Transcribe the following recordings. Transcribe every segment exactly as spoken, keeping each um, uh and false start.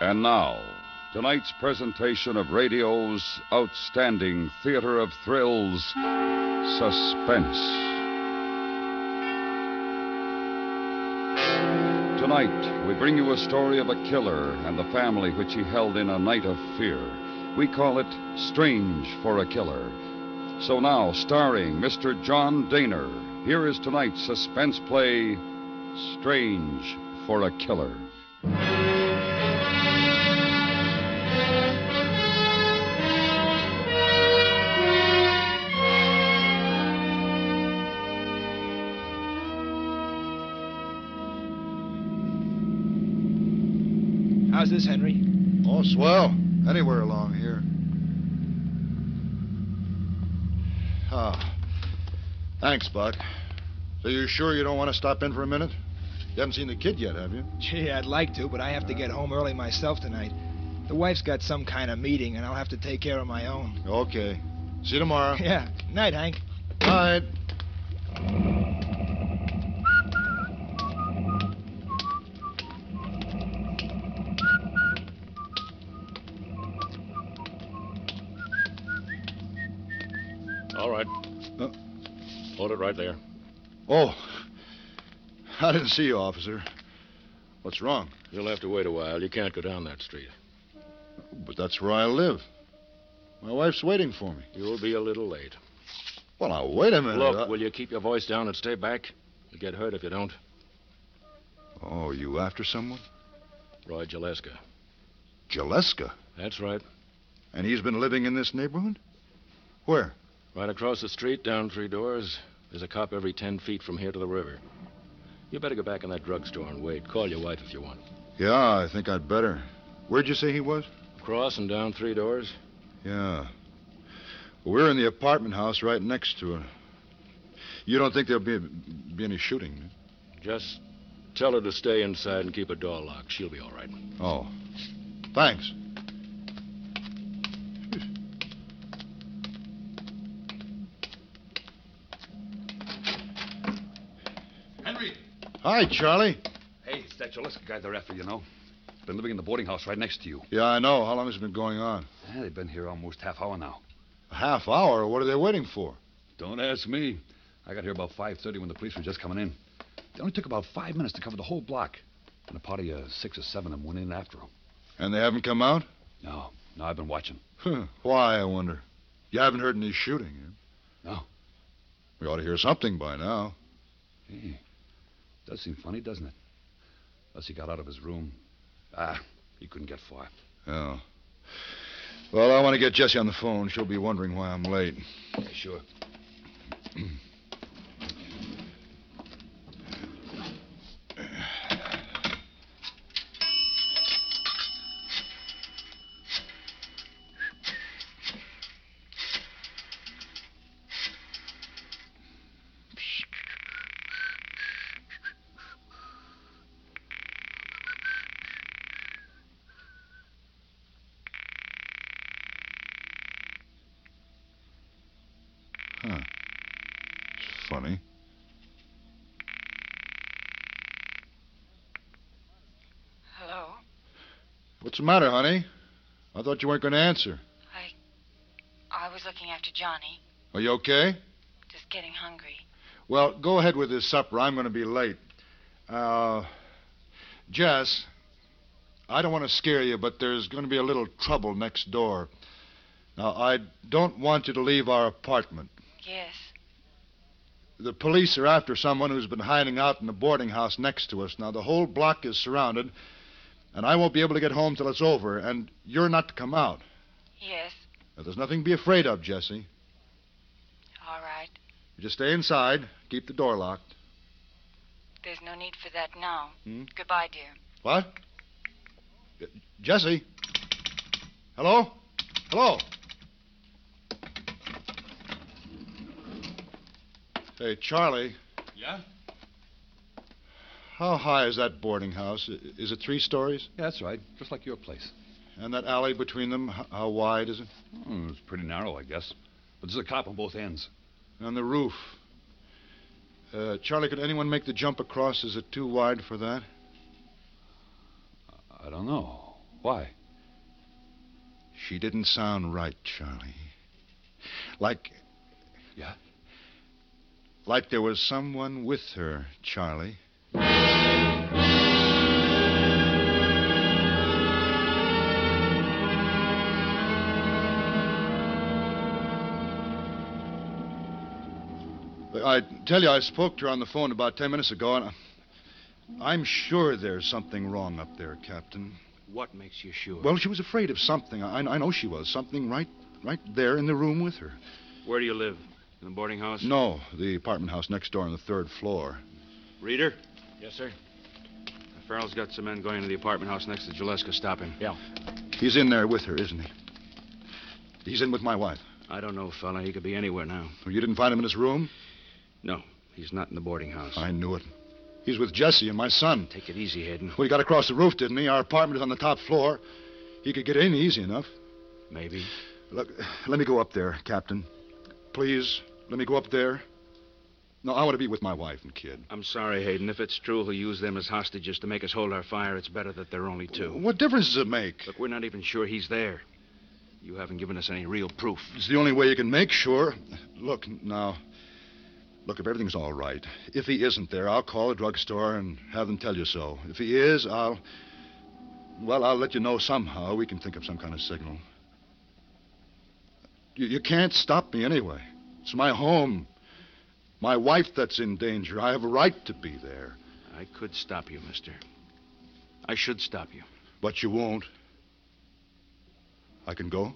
And now, tonight's presentation of radio's outstanding theater of thrills, Suspense. Tonight, we bring you a story of a killer and the family which he held in a night of fear. We call it Strange for a Killer. So now, starring Mister John Daner, here is tonight's suspense play, Strange for a Killer. How's this, Henry? Oh, swell. Anywhere along here. Ah. Thanks, Buck. So you're sure you don't want to stop in for a minute? You haven't seen the kid yet, have you? Gee, I'd like to, but I have to get home early myself tonight. The wife's got some kind of meeting, and I'll have to take care of my own. Okay. See you tomorrow. Yeah. Night, Hank. Night. All right. Uh, Hold it right there. oh. I didn't see you, officer. What's wrong? You'll have to wait a while. You can't go down that street. But that's where I live. My wife's waiting for me. You'll be a little late. Well, now, wait a minute. Look, I... will you keep your voice down and stay back? You'll get hurt if you don't. Oh, you after someone? Roy Jaleska. Jaleska? That's right. And he's been living in this neighborhood? Where? Right across the street, down three doors. There's a cop every ten feet from here to the river. You better go back in that drugstore and wait. Call your wife if you want. Yeah, I think I'd better. Where'd you say he was? Across and down three doors. Yeah. Well, we're in the apartment house right next to it. You don't think there'll be, be any shooting? Just tell her to stay inside and keep her door locked. She'll be all right. Oh. Thanks. Henry! Hi, Charlie. Hey, it's that Jaleska guy they're after, you know. Been living in the boarding house right next to you. Yeah, I know. How long has it been going on? Yeah, they've been here almost half hour now. A half hour? What are they waiting for? Don't ask me. I got here about five thirty when the police were just coming in. It only took about five minutes to cover the whole block. And a party of six or seven of them went in after them. And they haven't come out? No, no, I've been watching. Huh. Why, I wonder? You haven't heard any shooting, eh? No. We ought to hear something by now. Hey, does seem funny, doesn't it? Unless he got out of his room. Ah, he couldn't get far. Oh. Well, I want to get Jessie on the phone. She'll be wondering why I'm late. Yeah, sure. Huh. It's funny. Hello? What's the matter, honey? I thought you weren't going to answer. I... I was looking after Johnny. Are you okay? Just getting hungry. Well, go ahead with this supper. I'm going to be late. Uh, Jess, I don't want to scare you, but there's going to be a little trouble next door. Now, I don't want you to leave our apartment. Yes. The police are after someone who's been hiding out in the boarding house next to us. Now, the whole block is surrounded, and I won't be able to get home till it's over, and you're not to come out. Yes. Now, there's nothing to be afraid of, Jessie. All right. You just stay inside, keep the door locked. There's no need for that now. Hmm? Goodbye, dear. What? Uh, Jessie? Hello? Hello? Hey, Charlie. Yeah? How high is that boarding house? I- Is it three stories? Yeah, that's right. Just like your place. And that alley between them, h- how wide is it? Hmm, it's pretty narrow, I guess. But there's a cop on both ends. And the roof. Uh, Charlie, could anyone make the jump across? Is it too wide for that? I don't know. Why? She didn't sound right, Charlie. Like... Yeah? Like there was someone with her, Charlie. I tell you, I spoke to her on the phone about ten minutes ago, and I'm sure there's something wrong up there, Captain. What makes you sure? Well, she was afraid of something. I, I know she was. Something right, right there in the room with her. Where do you live? In the boarding house? No, the apartment house next door on the third floor. Reader? Yes, sir. Farrell's got some men going to the apartment house next to Gillespie. Stop him. Yeah. He's in there with her, isn't he? He's in with my wife. I don't know, fella. He could be anywhere now. Oh, you didn't find him in his room? No, he's not in the boarding house. I knew it. He's with Jesse and my son. Take it easy, Hayden. Well, he got across the roof, didn't he? Our apartment is on the top floor. He could get in easy enough. Maybe. Look, let me go up there, Captain. Please, let me go up there. No, I want to be with my wife and kid. I'm sorry, Hayden. If it's true he'll use them as hostages to make us hold our fire, it's better that there are only two. What difference does it make? Look, we're not even sure he's there. You haven't given us any real proof. It's the only way you can make sure. Look, now... Look, if everything's all right, if he isn't there, I'll call the drugstore and have them tell you so. If he is, I'll... Well, I'll let you know somehow. We can think of some kind of signal. You, you can't stop me anyway. It's my home. My wife that's in danger. I have a right to be there. I could stop you, mister. I should stop you. But you won't. I can go?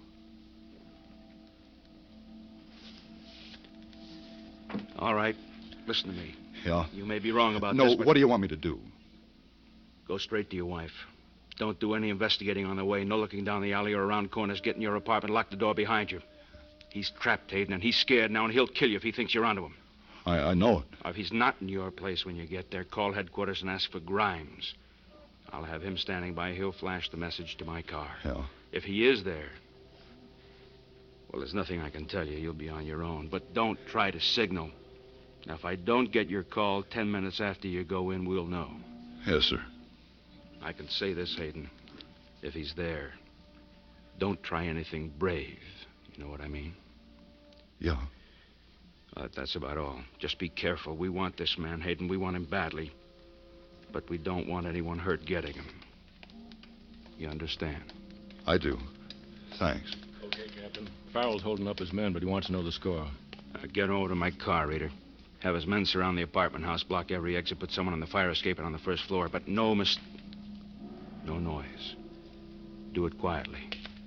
All right. Listen to me. Yeah? You may be wrong about no, this, but... what do you want me to do? Go straight to your wife. Don't do any investigating on the way. No looking down the alley or around corners. Get in your apartment. Lock the door behind you. He's trapped, Hayden, and he's scared now, and he'll kill you if he thinks you're onto him. I, I know it. If he's not in your place when you get there, call headquarters and ask for Grimes. I'll have him standing by. He'll flash the message to my car. Yeah. If he is there, well, there's nothing I can tell you. You'll be on your own. But don't try to signal. Now, if I don't get your call ten minutes after you go in, we'll know. Yes, sir. I can say this, Hayden. If he's there, don't try anything brave. You know what I mean? Yeah. Uh, that's about all. Just be careful. We want this man, Hayden. We want him badly. But we don't want anyone hurt getting him. You understand? I do. Thanks. Okay, Captain. Farrell's holding up his men, but he wants to know the score. Uh, get over to my car, Reader. Have his men surround the apartment house, block every exit, put someone on the fire escape and on the first floor. But no mis... No noise. Do it quietly.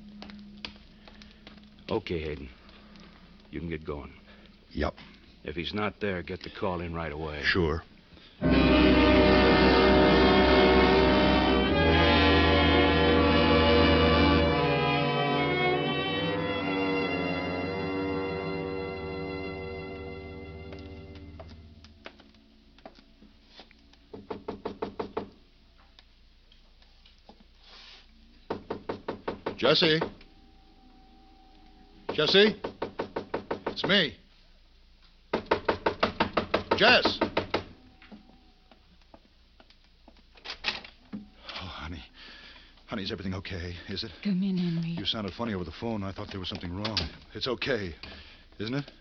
Okay, Hayden. You can get going. Yep. If he's not there, get the call in right away. Sure. Jesse? Jesse? It's me. Jess! Oh, honey. Honey, is everything okay? Is it? Come in, Henry. You sounded funny over the phone. I thought there was something wrong. It's okay, isn't it?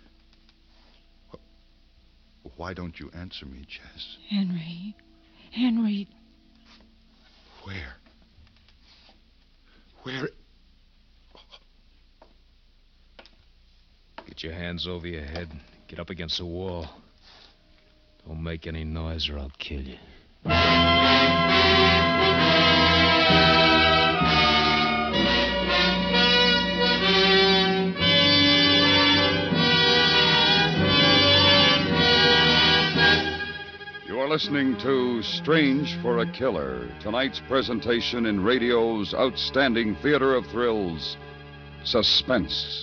Why don't you answer me, Jess? Henry. Henry. Where? Where? Get your hands over your head. Get up against the wall. Don't make any noise or I'll kill you. You are listening to Strange for a Killer, tonight's presentation in radio's outstanding theater of thrills, Suspense.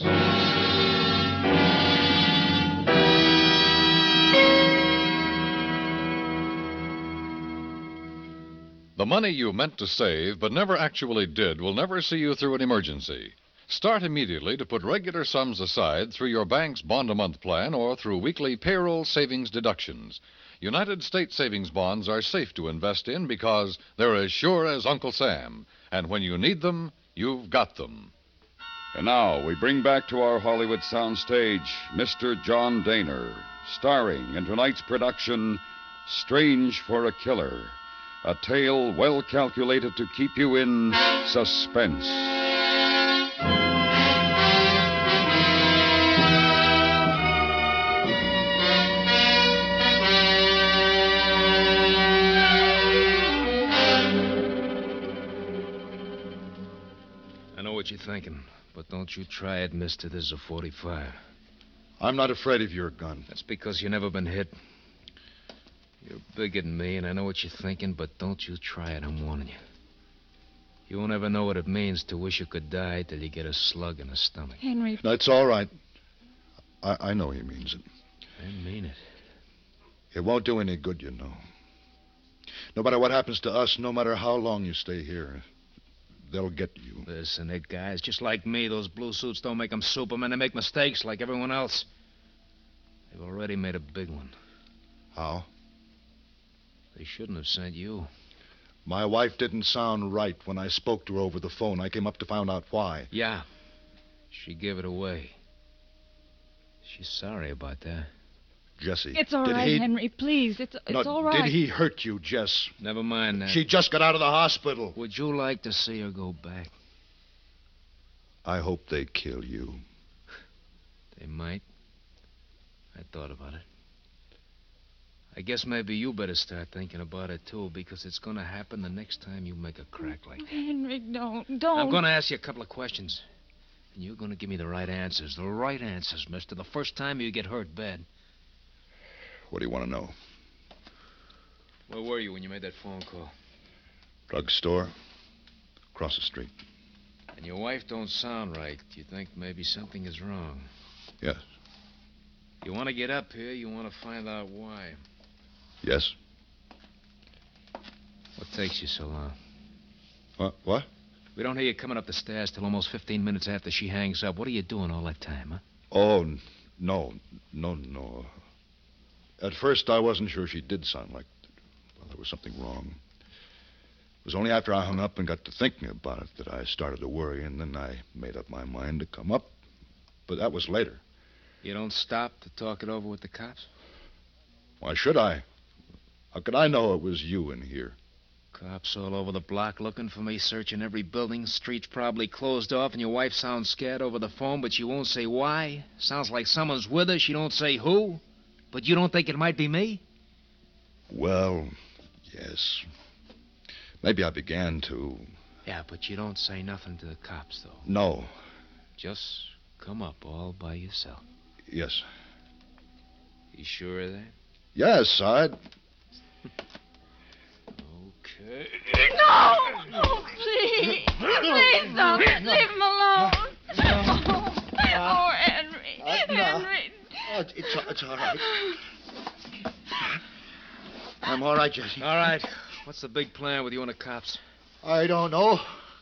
The money you meant to save but never actually did will never see you through an emergency. Start immediately to put regular sums aside through your bank's bond-a-month plan or through weekly payroll savings deductions. United States savings bonds are safe to invest in because they're as sure as Uncle Sam. And when you need them, you've got them. And now we bring back to our Hollywood soundstage Mister John Dehner, starring in tonight's production, Strange for a Killer, a tale well calculated to keep you in suspense. I know what you're thinking, but don't you try it, mister. This is a forty-five. I'm not afraid of your gun. That's because you've never been hit. You're bigger than me, and I know what you're thinking, but don't you try it, I'm warning you. You won't ever know what it means to wish you could die till you get a slug in the stomach. Henry. That's all right. I, I know he means it. I mean it. It won't do any good, you know. No matter what happens to us, no matter how long you stay here, they'll get you. Listen, it, guys, just like me, those blue suits don't make them Superman. They make mistakes like everyone else. They've already made a big one. How? They shouldn't have sent you. My wife didn't sound right when I spoke to her over the phone. I came up to find out why. Yeah. She gave it away. She's sorry about that. Jesse. It's all did right, he... Henry. Please. It's, it's no, all right. Did he hurt you, Jess? Never mind that. She just got out of the hospital. Would you like to see her go back? I hope they kill you. They might. I thought about it. I guess maybe you better start thinking about it, too, because it's going to happen the next time you make a crack like that. Henry, don't, don't. I'm going to ask you a couple of questions, and you're going to give me the right answers. The right answers, mister, the first time you get hurt bad. What do you want to know? Where were you when you made that phone call? Drugstore. Across the street. And your wife don't sound right. You think maybe something is wrong. Yes. You want to get up here, you want to find out why. Yes. What takes you so long? What? What? We don't hear you coming up the stairs till almost fifteen minutes after she hangs up. What are you doing all that time, huh? Oh, no. No, no. At first, I wasn't sure she did sound like... Well, there was something wrong. It was only after I hung up and got to thinking about it that I started to worry, and then I made up my mind to come up. But that was later. You don't stop to talk it over with the cops? Why should I? How could I know it was you in here? Cops all over the block looking for me, searching every building. Street's probably closed off, and your wife sounds scared over the phone, but she won't say why. Sounds like someone's with her. She don't say who. But you don't think it might be me? Well, yes. Maybe I began to. Yeah, but you don't say nothing to the cops, though. No. Just come up all by yourself. Yes. You sure of that? Yes, I'd... Okay. No! Oh, please. Please don't. Leave him alone. Oh, oh Henry. Uh, no. Henry. Oh, it's, it's all right. I'm all right, Jesse. All right. What's the big plan with you and the cops? I don't know.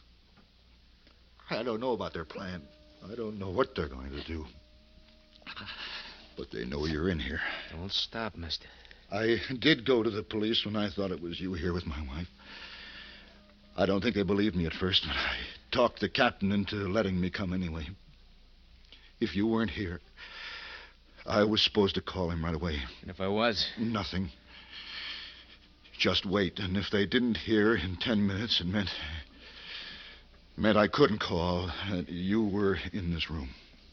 I don't know about their plan. I don't know what they're going to do. But they know you're in here. Don't stop, mister. I did go to the police when I thought it was you here with my wife. I don't think they believed me at first, but I talked the captain into letting me come anyway. If you weren't here, I was supposed to call him right away. And if I was? Nothing. Just wait, and if they didn't hear in ten minutes, it meant... meant I couldn't call. Uh, you were in this room.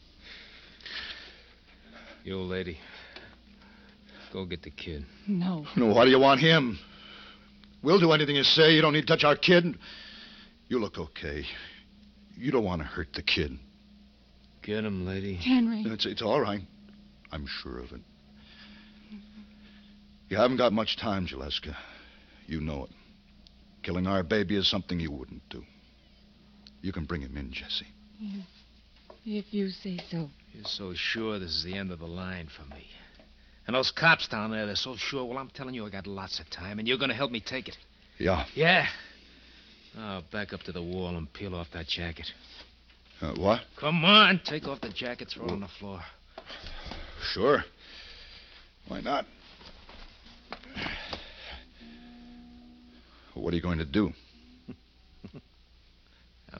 You old lady. Go get the kid. No. No, why do you want him? We'll do anything you say. You don't need to touch our kid. You look okay. You don't want to hurt the kid. Get him, lady. Henry. It's, it's all right. I'm sure of it. You haven't got much time, Gillespie. You know it. Killing our baby is something you wouldn't do. You can bring him in, Jesse. Yes. If you say so. You're so sure this is the end of the line for me. And those cops down there, they're so sure. Well, I'm telling you, I got lots of time, and you're going to help me take it. Yeah. Yeah. Now, back up to the wall and peel off that jacket. Uh, what? Come on. Take off the jacket, throw it on the floor. Sure. Why not? What are you going to do?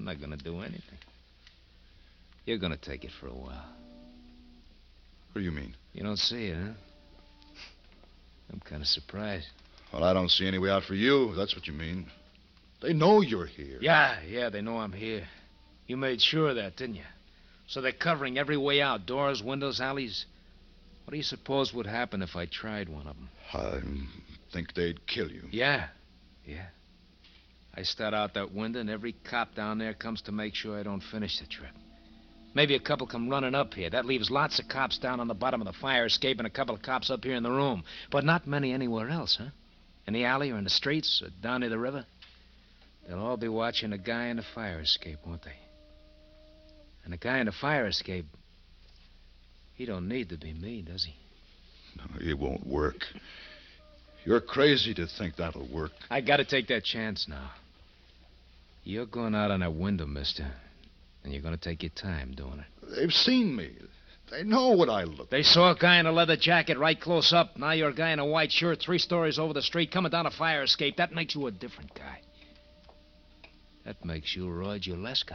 I'm not gonna do anything. You're gonna take it for a while. What do you mean? You don't see it, huh? I'm kind of surprised. Well, I don't see any way out for you, if that's what you mean. They know you're here. Yeah, yeah, they know I'm here. You made sure of that, didn't you? So they're covering every way out. Doors, windows, alleys. What do you suppose would happen if I tried one of them? I think they'd kill you. Yeah, yeah. I start out that window, and every cop down there comes to make sure I don't finish the trip. Maybe a couple come running up here. That leaves lots of cops down on the bottom of the fire escape and a couple of cops up here in the room. But not many anywhere else, huh? In the alley or in the streets or down near the river. They'll all be watching the guy in the fire escape, won't they? And the guy in the fire escape, he don't need to be me, does he? No, it won't work. You're crazy to think that'll work. I gotta take that chance now. You're going out on that window, mister. And you're gonna take your time doing it. They've seen me. They know what I look like. They saw a guy in a leather jacket right close up. Now you're a guy in a white shirt three stories over the street coming down a fire escape. That makes you a different guy. That makes you Roy Juleska.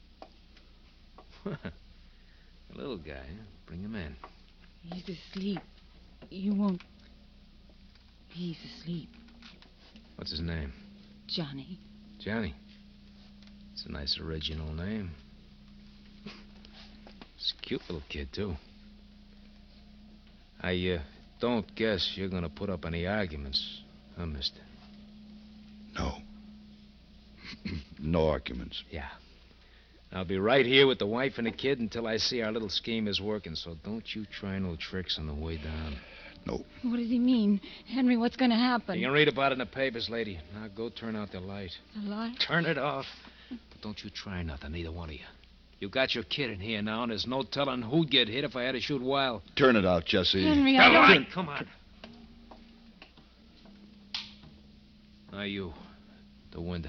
A little guy, huh? Bring him in. He's asleep. You won't... He's asleep. What's his name? Johnny. Johnny. It's a nice original name. It's a cute little kid, too. I, uh, don't guess you're gonna put up any arguments, huh, mister? No. No arguments. Yeah. I'll be right here with the wife and the kid until I see our little scheme is working, so don't you try no tricks on the way down. No. What does he mean? Henry, what's going to happen? You can read about it in the papers, lady. Now go turn out the light. The light? Turn it off. But don't you try nothing, either one of you. You got your kid in here now, and there's no telling who'd get hit if I had to shoot wild. Turn it out, Jesse. Henry, I Come don't... on, come on. Now you, the window.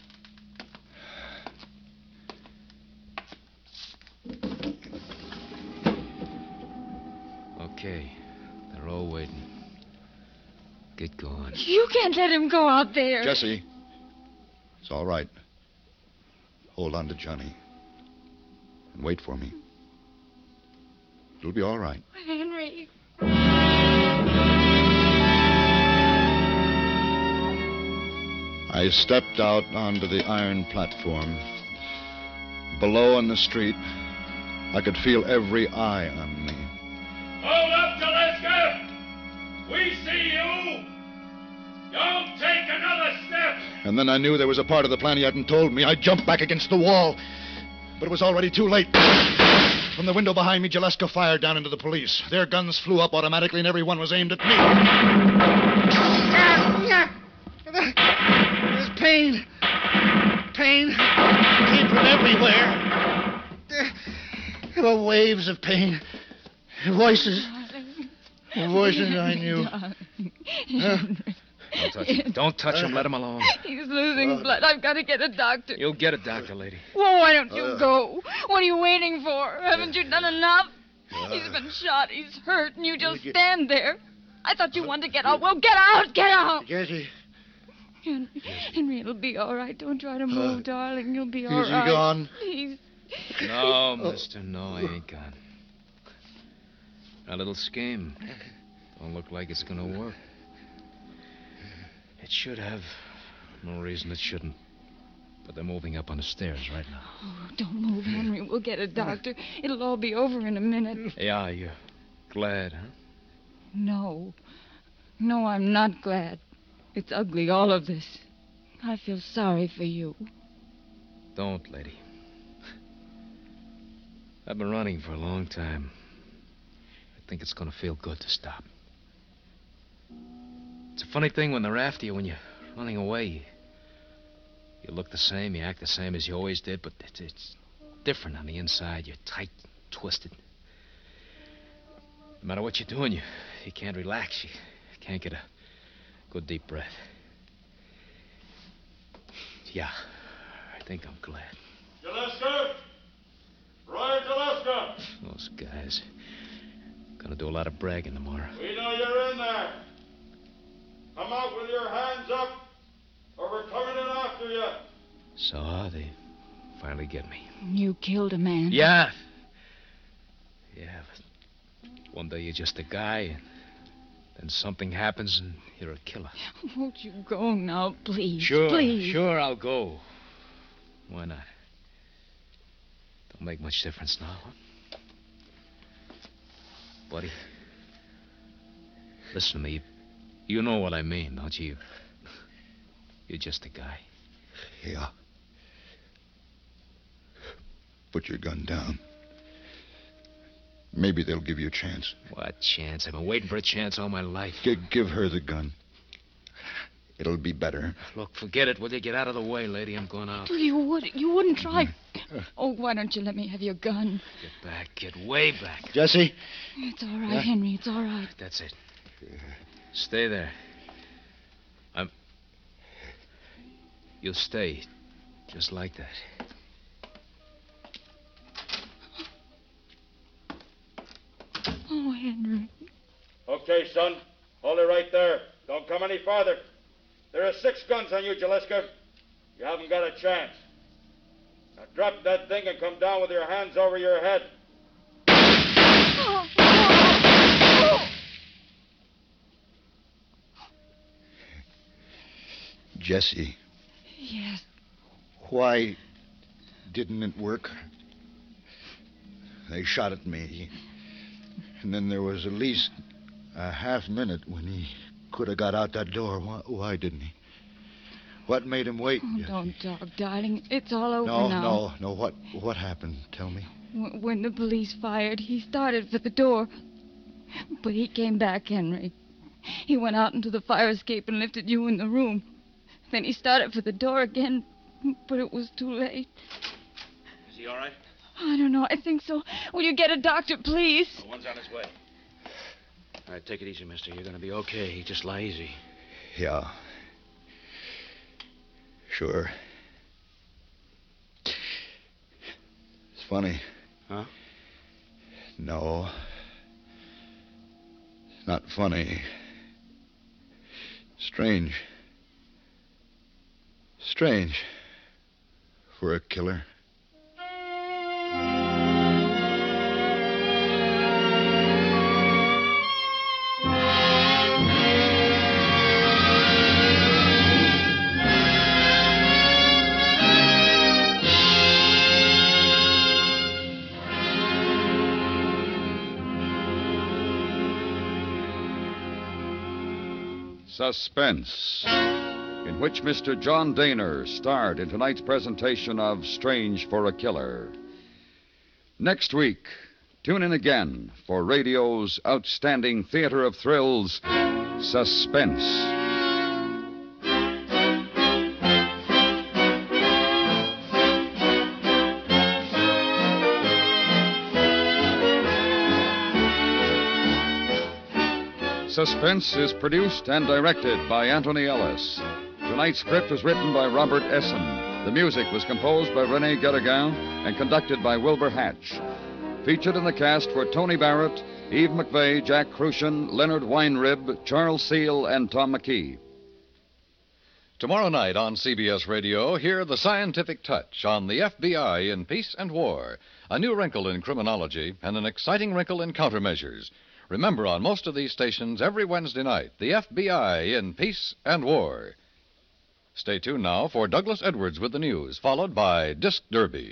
Okay, they're all waiting. Get going. You can't let him go out there. Jesse, it's all right. Hold on to Johnny. And wait for me. It'll be all right. Henry. I stepped out onto the iron platform. Below on the street, I could feel every eye on me. Hold up, Juleska! We see you! Don't take another step! And then I knew there was a part of the plan he hadn't told me. I jumped back against the wall. But it was already too late. From the window behind me, Juleska fired down into the police. Their guns flew up automatically, and every one was aimed at me. There's pain. Pain came from everywhere. There were waves of pain. Voices. Voices I knew. Huh? Don't touch him. Don't touch him. Let him alone. He's losing blood. I've got to get a doctor. You'll get a doctor, lady. Well, why don't you go? What are you waiting for? Haven't you done enough? He's been shot. He's hurt, and you just stand there. I thought you wanted to get out. Well, get out. Get out. Jesse. Henry, Henry, it'll be all right. Don't try to move, uh, darling. You'll be all right. Is he gone? Please. No, mister. No, I ain't gone. Our little scheme don't look like it's going to work. It should have. No reason it shouldn't. But they're moving up on the stairs right now. Oh, don't move, Henry. We'll get a doctor. It'll all be over in a minute. Yeah, you're glad, huh? No. No, I'm not glad. It's ugly, all of this. I feel sorry for you. Don't, lady. I've been running for a long time. I think it's going to feel good to stop. It's a funny thing when they're after you, when you're running away. You look the same, you act the same as you always did, but it's, it's different on the inside. You're tight, twisted. No matter what you're doing, you, you can't relax. You can't get a good deep breath. Yeah, I think I'm glad. Juleska! Roy Juleska! Those guys. Gonna do a lot of bragging tomorrow. We know you're in there. Come out with your hands up, or we're coming in after you. So are they. finally get me. You killed a man. Yeah. Yeah, but one day you're just a guy, and then something happens and you're a killer. Won't you go now, please? Sure, please. sure, I'll go. Why not? Don't make much difference now, huh? Buddy, listen to me. You know what I mean, don't you? You're just a guy. Yeah. Put your gun down. Maybe they'll give you a chance. What chance? I've been waiting for a chance all my life. G- give her the gun. It'll be better. Look, forget it. Will you get out of the way, lady? I'm going out. You would. You wouldn't try. Oh, why don't you let me have your gun? Get back. Get way back. Jesse? It's all right, Yeah? Henry. It's all right. That's it. Stay there. I'm... You'll stay. Just like that. Oh, Henry. Okay, son. Hold it right there. Don't come any farther. There are six guns on you, Jaliska. You haven't got a chance. Now drop that thing and come down with your hands over your head. Oh, oh, oh. Jesse, Yes. why didn't it work? They shot at me. And then there was at least a half minute when he could have got out that door. Why, why didn't he? What made him wait? Oh, don't talk, darling. It's all over no, now. no, no. What what happened? Tell me. W- When the police fired, he started for the door. But he came back, Henry. He went out into the fire escape and lifted you in the room. Then he started for the door again, but it was too late. Is he all right? I don't know. I think so. Will you get a doctor, please? The one's on his way. All right, take it easy, mister. You're going to be okay. Just lie easy. Yeah. Sure. It's funny. Huh? No. It's not funny. Strange. Strange. For a killer. Suspense, in which Mister John Daner starred in tonight's presentation of Strange for a Killer. Next week, tune in again for radio's outstanding theater of thrills, Suspense. Suspense is produced and directed by Anthony Ellis. Tonight's script was written by Robert Essen. The music was composed by Rene Guéraguin and conducted by Wilbur Hatch. Featured in the cast were Tony Barrett, Eve McVeigh, Jack Crucian, Leonard Weinrib, Charles Seal, and Tom McKee. Tomorrow night on C B S Radio, hear The Scientific Touch on the F B I in Peace and War, a new wrinkle in criminology and an exciting wrinkle in countermeasures. Remember, on most of these stations, every Wednesday night, the F B I in Peace and War. Stay tuned now for Douglas Edwards with the news, followed by Disc Derby.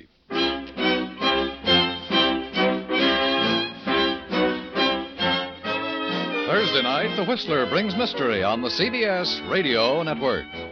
Thursday night, The Whistler brings mystery on the C B S Radio Network.